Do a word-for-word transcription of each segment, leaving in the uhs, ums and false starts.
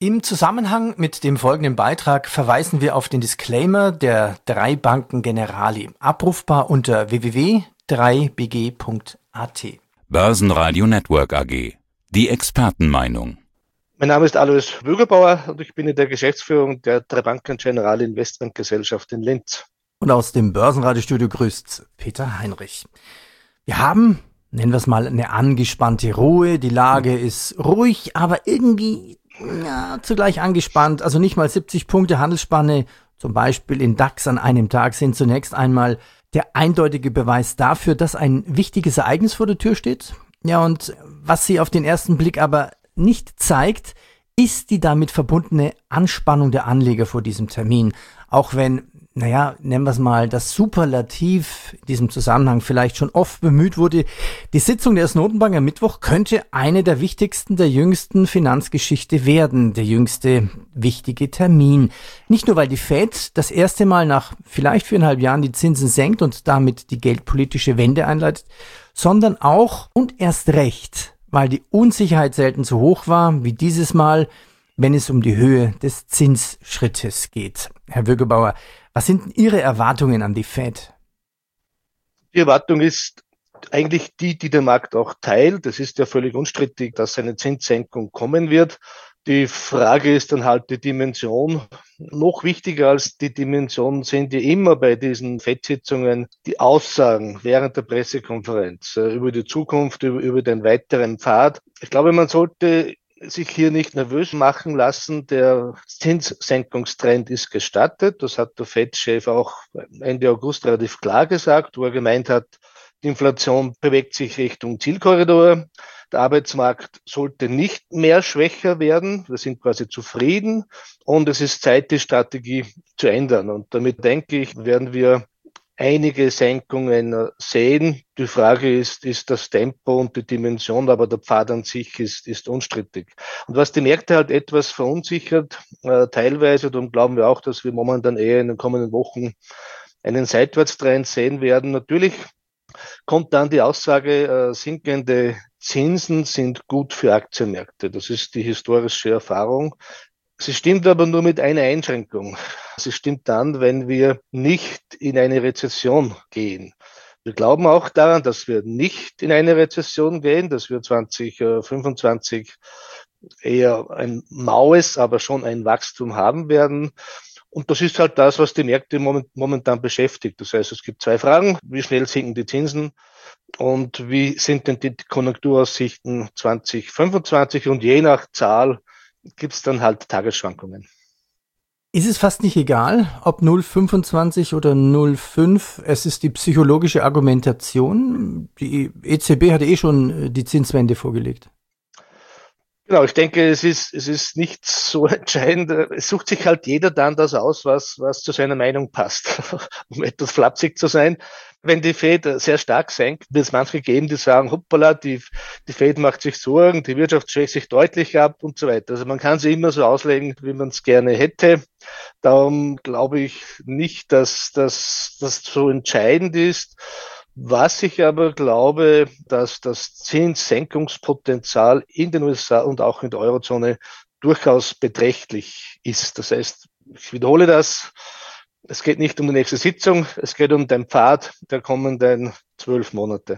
Im Zusammenhang mit dem folgenden Beitrag verweisen wir auf den Disclaimer der drei Banken Generali, abrufbar unter w w w punkt drei b g punkt a t. Börsenradio Network A G. Die Expertenmeinung. Mein Name ist Alois Bürgerbauer und ich bin in der Geschäftsführung der drei Banken Generali Investmentgesellschaft in Linz. Und aus dem Börsenradiostudio grüßt Peter Heinrich. Wir haben, nennen wir es mal, eine angespannte Ruhe. Die Lage ist ruhig, aber irgendwie ja, zugleich angespannt. Also nicht mal siebzig Punkte Handelsspanne, zum Beispiel in DAX an einem Tag, sind zunächst einmal der eindeutige Beweis dafür, dass ein wichtiges Ereignis vor der Tür steht. Ja, und was sie auf den ersten Blick aber nicht zeigt, ist die damit verbundene Anspannung der Anleger vor diesem Termin. Auch wenn, naja, nennen wir es mal, das Superlativ in diesem Zusammenhang vielleicht schon oft bemüht wurde. Die Sitzung der US-Notenbank am Mittwoch könnte eine der wichtigsten der jüngsten Finanzgeschichte werden. Der jüngste wichtige Termin. Nicht nur, weil die Fed das erste Mal nach vielleicht viereinhalb Jahren die Zinsen senkt und damit die geldpolitische Wende einleitet, sondern auch und erst recht, weil die Unsicherheit selten so hoch war wie dieses Mal, wenn es um die Höhe des Zinsschrittes geht. Herr Bürgerbauer, was sind Ihre Erwartungen an die Fed? Die Erwartung ist eigentlich die, die der Markt auch teilt. Es ist ja völlig unstrittig, dass eine Zinssenkung kommen wird. Die Frage ist dann halt die Dimension. Noch wichtiger als die Dimension sind ja immer bei diesen Fed-Sitzungen die Aussagen während der Pressekonferenz äh, über die Zukunft, über, über den weiteren Pfad. Ich glaube, man sollte sich hier nicht nervös machen lassen. Der Zinssenkungstrend ist gestartet. Das hat der Fed-Chef auch Ende August relativ klar gesagt, wo er gemeint hat, die Inflation bewegt sich Richtung Zielkorridor. Der Arbeitsmarkt sollte nicht mehr schwächer werden. Wir sind quasi zufrieden und es ist Zeit, die Strategie zu ändern. Und damit, denke ich, werden wir einige Senkungen sehen. Die Frage ist, ist das Tempo und die Dimension, aber der Pfad an sich ist, ist unstrittig. Und was die Märkte halt etwas verunsichert, äh, teilweise, darum glauben wir auch, dass wir momentan eher in den kommenden Wochen einen Seitwärtstrend sehen werden. Natürlich kommt dann die Aussage, äh, sinkende Zinsen sind gut für Aktienmärkte. Das ist die historische Erfahrung. Sie stimmt aber nur mit einer Einschränkung. Sie stimmt dann, wenn wir nicht in eine Rezession gehen. Wir glauben auch daran, dass wir nicht in eine Rezession gehen, dass wir zwanzig fünfundzwanzig eher ein maues, aber schon ein Wachstum haben werden. Und das ist halt das, was die Märkte momentan beschäftigt. Das heißt, es gibt zwei Fragen. Wie schnell sinken die Zinsen? Und wie sind denn die Konjunkturaussichten zwanzig fünfundzwanzig? Und je nach Zahl gibt es dann halt Tagesschwankungen. Ist es fast nicht egal, ob null Komma fünfundzwanzig oder null Komma fünf? Es ist die psychologische Argumentation. Die E Z B hat eh schon die Zinswende vorgelegt. Genau, ich denke, es ist, es ist nicht so entscheidend. Es sucht sich halt jeder dann das aus, was, was zu seiner Meinung passt, um etwas flapsig zu sein. Wenn die Fed sehr stark senkt, wird es manche geben, die sagen, hoppala, die, die Fed macht sich Sorgen, die Wirtschaft schwächt sich deutlich ab und so weiter. Also man kann sie immer so auslegen, wie man es gerne hätte. Darum glaube ich nicht, dass das so entscheidend ist. Was ich aber glaube, dass das Zinssenkungspotenzial in den U S A und auch in der Eurozone durchaus beträchtlich ist. Das heißt, ich wiederhole das, es geht nicht um die nächste Sitzung, es geht um den Pfad der kommenden zwölf Monate.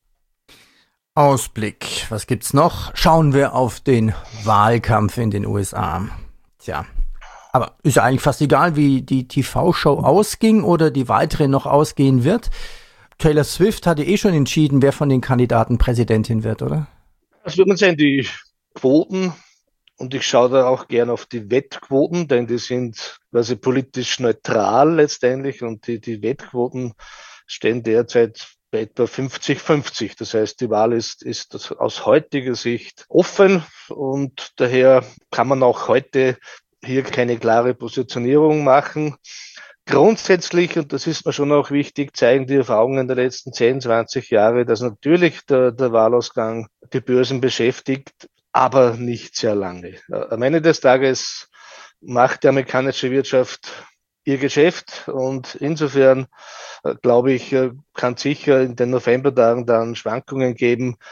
Ausblick, was gibt's noch? Schauen wir auf den Wahlkampf in den U S A. Tja, aber ist ja eigentlich fast egal, wie die T V-Show ausging oder die weitere noch ausgehen wird. Taylor Swift hatte eh schon entschieden, wer von den Kandidaten Präsidentin wird, oder? Das wird man sehen, die Quoten, und ich schaue da auch gern auf die Wettquoten, denn die sind quasi politisch neutral letztendlich und die, die Wettquoten stehen derzeit bei etwa fünfzig fünfzig. Das heißt, die Wahl ist, ist aus heutiger Sicht offen und daher kann man auch heute hier keine klare Positionierung machen. Grundsätzlich, und das ist mir schon auch wichtig, zeigen die Erfahrungen der letzten zehn, zwanzig Jahre, dass natürlich der, der Wahlausgang die Börsen beschäftigt, aber nicht sehr lange. Am Ende des Tages macht die amerikanische Wirtschaft ihr Geschäft und insofern, glaube ich, kann es sicher in den Novembertagen dann Schwankungen geben.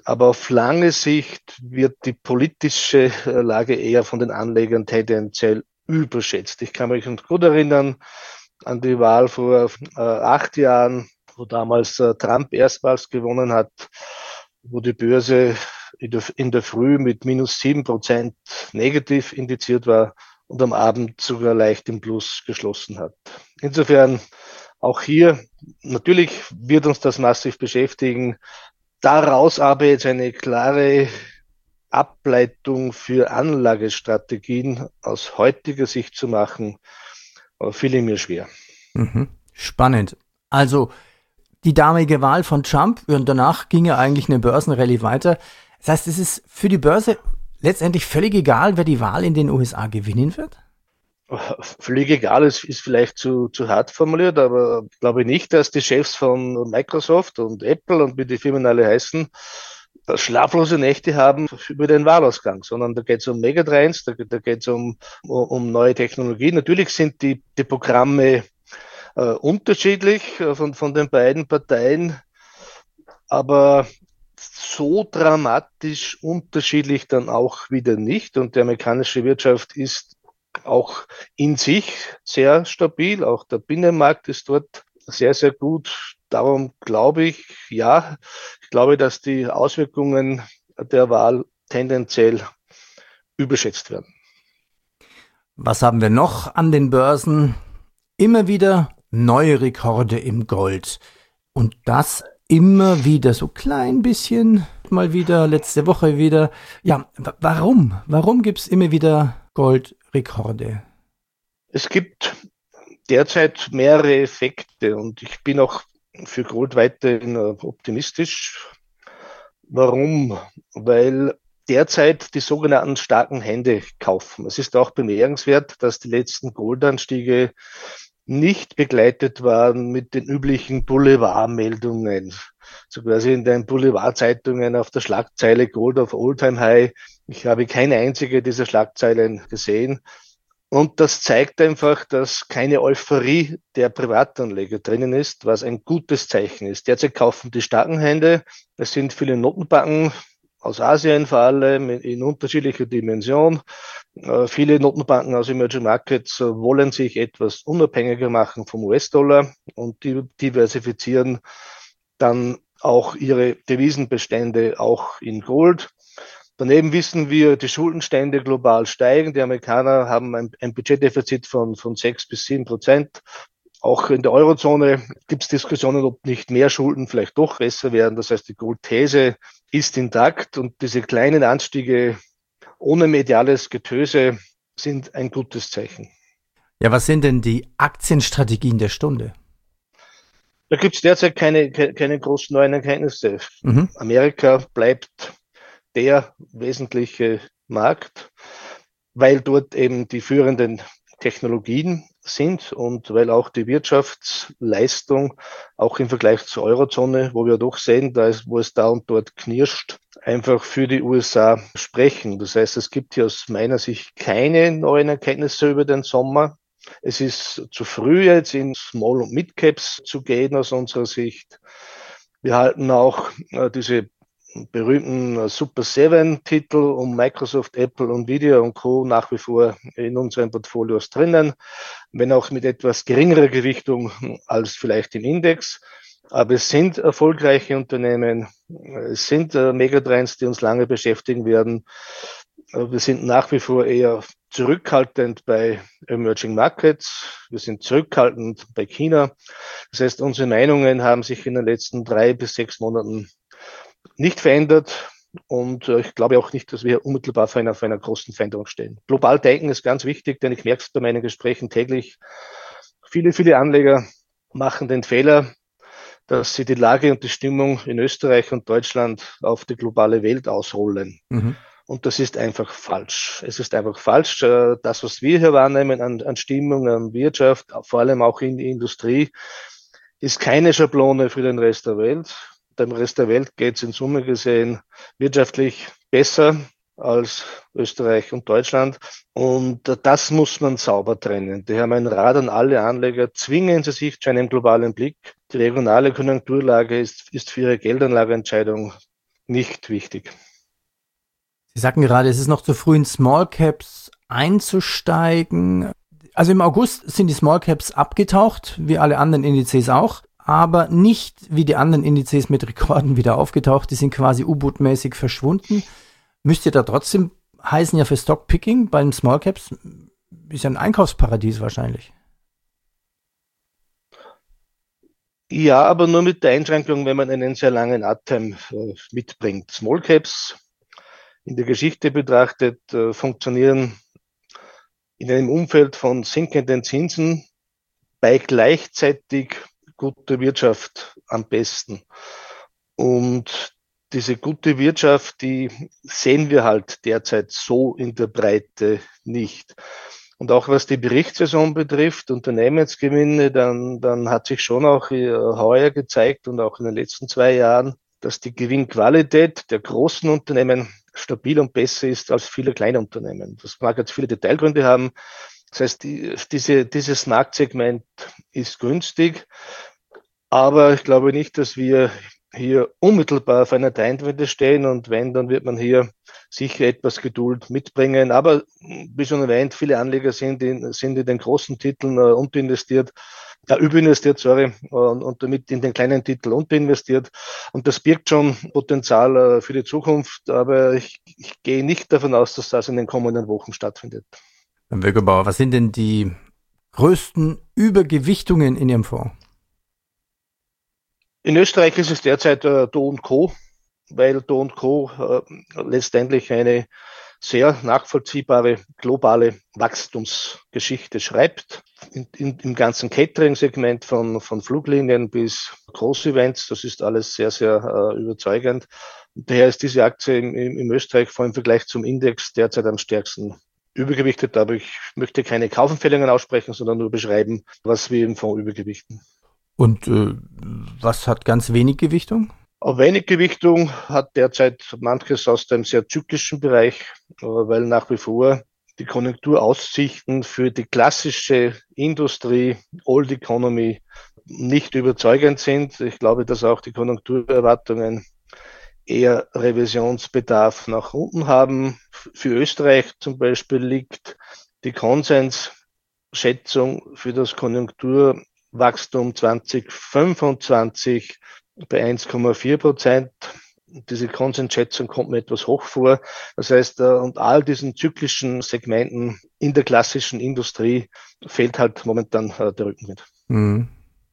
Aber auf lange Sicht wird die politische Lage eher von den Anlegern tendenziell überschätzt. Ich kann mich gut erinnern an die Wahl vor äh, acht Jahren, wo damals äh, Trump erstmals gewonnen hat, wo die Börse in der, in der Früh mit minus sieben Prozent negativ indiziert war und am Abend sogar leicht im Plus geschlossen hat. Insofern auch hier, natürlich wird uns das massiv beschäftigen. Daraus aber jetzt eine klare Ableitung für Anlagestrategien aus heutiger Sicht zu machen, fiel mir schwer. Mhm. Spannend. Also die damalige Wahl von Trump und danach ging ja eigentlich eine Börsenrallye weiter. Das heißt, es ist für die Börse letztendlich völlig egal, wer die Wahl in den U S A gewinnen wird? Völlig egal, es ist vielleicht zu, zu hart formuliert, aber ich glaube nicht, dass die Chefs von Microsoft und Apple und wie die Firmen alle heißen, schlaflose Nächte haben über den Wahlausgang, sondern da geht es um Megatrends, da, da geht es um, um neue Technologien. Natürlich sind die, die Programme äh, unterschiedlich äh, von, von den beiden Parteien, aber so dramatisch unterschiedlich dann auch wieder nicht. Und die amerikanische Wirtschaft ist auch in sich sehr stabil. Auch der Binnenmarkt ist dort sehr, sehr gut. Darum glaube ich, ja, ich glaube, dass die Auswirkungen der Wahl tendenziell überschätzt werden. Was haben wir noch an den Börsen? Immer wieder neue Rekorde im Gold. Und das immer wieder so klein bisschen, mal wieder, letzte Woche wieder. Ja, w- warum? Warum gibt es immer wieder Goldrekorde? Es gibt derzeit mehrere Effekte und ich bin auch für Gold weiterhin optimistisch. Warum? Weil derzeit die sogenannten starken Hände kaufen. Es ist auch bemerkenswert, dass die letzten Goldanstiege nicht begleitet waren mit den üblichen Boulevardmeldungen. So quasi in den Boulevardzeitungen auf der Schlagzeile Gold auf All-Time High. Ich habe keine einzige dieser Schlagzeilen gesehen. Und das zeigt einfach, dass keine Euphorie der Privatanleger drinnen ist, was ein gutes Zeichen ist. Derzeit kaufen die starken Hände. Es sind viele Notenbanken aus Asien vor allem in unterschiedlicher Dimension. Äh, viele Notenbanken aus Emerging Markets äh, wollen sich etwas unabhängiger machen vom U S-Dollar und die diversifizieren dann auch ihre Devisenbestände auch in Gold. Daneben wissen wir, die Schuldenstände global steigen. Die Amerikaner haben ein, ein Budgetdefizit von, von sechs bis sieben Prozent. Auch in der Eurozone gibt es Diskussionen, ob nicht mehr Schulden vielleicht doch besser werden. Das heißt, die Goldthese ist intakt und diese kleinen Anstiege ohne mediales Getöse sind ein gutes Zeichen. Ja, was sind denn die Aktienstrategien der Stunde? Da gibt es derzeit keine, keine großen neuen Erkenntnisse. Mhm. Amerika bleibt der wesentliche Markt, weil dort eben die führenden Technologien sind und weil auch die Wirtschaftsleistung auch im Vergleich zur Eurozone, wo wir doch sehen, da ist, wo es da und dort knirscht, einfach für die U S A sprechen. Das heißt, es gibt hier aus meiner Sicht keine neuen Erkenntnisse über den Sommer. Es ist zu früh jetzt in Small- und Mid-Caps zu gehen aus unserer Sicht. Wir halten auch äh, diese berühmten Super Seven Titel um Microsoft, Apple, Nvidia und Co. nach wie vor in unseren Portfolios drinnen, wenn auch mit etwas geringerer Gewichtung als vielleicht im Index. Aber es sind erfolgreiche Unternehmen, es sind äh, Megatrends, die uns lange beschäftigen werden. Wir sind nach wie vor eher zurückhaltend bei Emerging Markets. Wir sind zurückhaltend bei China. Das heißt, unsere Meinungen haben sich in den letzten drei bis sechs Monaten nicht verändert und äh, ich glaube auch nicht, dass wir unmittelbar vor einer, vor einer großen Veränderung stehen. Global denken ist ganz wichtig, denn ich merke es bei meinen Gesprächen täglich. Viele, viele Anleger machen den Fehler, dass sie die Lage und die Stimmung in Österreich und Deutschland auf die globale Welt ausrollen. Mhm. Und das ist einfach falsch. Es ist einfach falsch. Äh, das, was wir hier wahrnehmen an, an Stimmung, an Wirtschaft, vor allem auch in die Industrie, ist keine Schablone für den Rest der Welt. Dem Rest der Welt geht es in Summe gesehen wirtschaftlich besser als Österreich und Deutschland. Und das muss man sauber trennen. Daher mein Rat an alle Anleger, zwingen Sie sich zu einem globalen Blick. Die regionale Konjunkturlage ist, ist für Ihre Geldanlageentscheidung nicht wichtig. Sie sagten gerade, es ist noch zu früh, in Small Caps einzusteigen. Also im August sind die Small Caps abgetaucht, wie alle anderen Indizes auch, aber nicht wie die anderen Indizes mit Rekorden wieder aufgetaucht. Die sind quasi U-Boot-mäßig verschwunden. Müsste da trotzdem heißen ja für Stockpicking bei den Small Caps, ist ja ein Einkaufsparadies wahrscheinlich. Ja, aber nur mit der Einschränkung, wenn man einen sehr langen Atem äh, mitbringt. Small Caps in der Geschichte betrachtet äh, funktionieren in einem Umfeld von sinkenden Zinsen bei gleichzeitig guter Wirtschaft am besten. Und diese gute Wirtschaft, die sehen wir halt derzeit so in der Breite nicht. Und auch was die Berichtssaison betrifft, Unternehmensgewinne, dann, dann hat sich schon auch heuer gezeigt und auch in den letzten zwei Jahren, dass die Gewinnqualität der großen Unternehmen stabil und besser ist als viele kleine Unternehmen. Das mag jetzt viele Detailgründe haben. Das heißt, die, diese, dieses Marktsegment ist günstig, aber ich glaube nicht, dass wir hier unmittelbar auf einer Trendwende stehen, und wenn, dann wird man hier sicher etwas Geduld mitbringen. Aber wie schon erwähnt, viele Anleger sind in, sind in den großen Titeln äh, unterinvestiert, äh, überinvestiert, sorry, und, und damit in den kleinen Titel unterinvestiert. Und das birgt schon Potenzial äh, für die Zukunft, aber ich, ich gehe nicht davon aus, dass das in den kommenden Wochen stattfindet. Herr Wögerbauer, was sind denn die größten Übergewichtungen in Ihrem Fonds? In Österreich ist es derzeit äh, Do und Co., weil Do und Co. Äh, letztendlich eine sehr nachvollziehbare globale Wachstumsgeschichte schreibt. In, in, im ganzen Catering-Segment von, von Fluglinien bis Großevents, das ist alles sehr, sehr äh, überzeugend. Und daher ist diese Aktie im, im, im Österreich vor im Vergleich zum Index derzeit am stärksten übergewichtet. Aber ich möchte keine Kaufempfehlungen aussprechen, sondern nur beschreiben, was wir im Fonds übergewichten. Und äh, was hat ganz wenig Gewichtung? Auf wenig Gewichtung hat derzeit manches aus dem sehr zyklischen Bereich, weil nach wie vor die Konjunkturaussichten für die klassische Industrie, Old Economy, nicht überzeugend sind. Ich glaube, dass auch die Konjunkturerwartungen eher Revisionsbedarf nach unten haben. Für Österreich zum Beispiel liegt die Konsensschätzung für das Konjunkturwachstum zwanzig fünfundzwanzig bei eins Komma vier Prozent. Diese Konsensschätzung kommt mir etwas hoch vor. Das heißt, und all diesen zyklischen Segmenten in der klassischen Industrie fehlt halt momentan der Rückenwind. Mhm.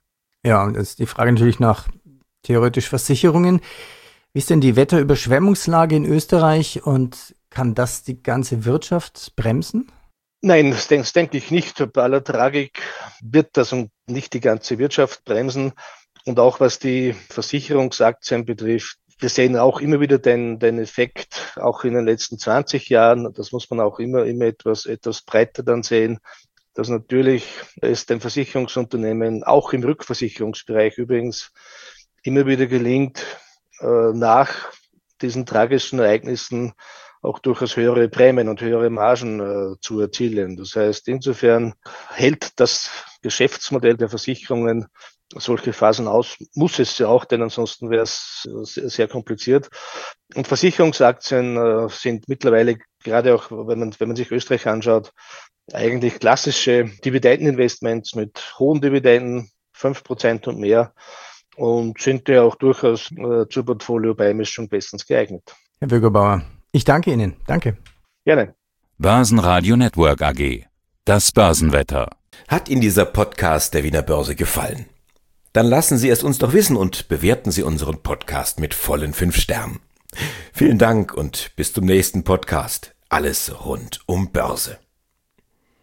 Ja, und jetzt die Frage natürlich nach theoretisch Versicherungen. Wie ist denn die Wetterüberschwemmungslage in Österreich und kann das die ganze Wirtschaft bremsen? Nein, das denke, das denke ich nicht. Bei aller Tragik wird das nicht die ganze Wirtschaft bremsen. Und auch was die Versicherungsaktien betrifft, wir sehen auch immer wieder den, den Effekt, auch in den letzten zwanzig Jahren, das muss man auch immer, immer etwas, etwas breiter dann sehen, dass natürlich es den Versicherungsunternehmen, auch im Rückversicherungsbereich übrigens, immer wieder gelingt, äh, nach diesen tragischen Ereignissen auch durchaus höhere Prämien und höhere Margen äh, zu erzielen. Das heißt, insofern hält das Geschäftsmodell der Versicherungen solche Phasen aus, muss es ja auch, denn ansonsten wäre es sehr, sehr kompliziert. Und Versicherungsaktien äh, sind mittlerweile, gerade auch, wenn man, wenn man sich Österreich anschaut, eigentlich klassische Dividendeninvestments mit hohen Dividenden, fünf Prozent und mehr, und sind ja auch durchaus äh, zur Portfolio-Beimischung bestens geeignet. Herr Wögerbauer, ich danke Ihnen. Danke. Gerne. Börsenradio Network A G. Das Börsenwetter. Hat Ihnen dieser Podcast der Wiener Börse gefallen? Dann lassen Sie es uns doch wissen und bewerten Sie unseren Podcast mit vollen fünf Sternen. Vielen Dank und bis zum nächsten Podcast. Alles rund um Börse.